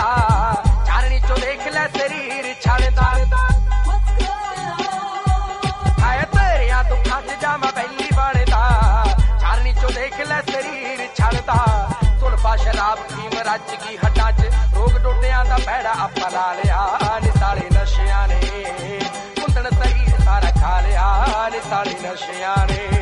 छड़दा, चारनी चो देख ले शरीर छड़दा। हाय तेरिया दुखां च जा मैं बैली बनदा, चारनी चो देख ले शरीर छड़दा। सुन पा शराब फीम रच गई हड्डां च, रोग डोडियां दा पैड़ा आपा ला लिया। निसाले नशियां ने कुंदन शरीर सारा खा लिया, निसाले नशियां ने।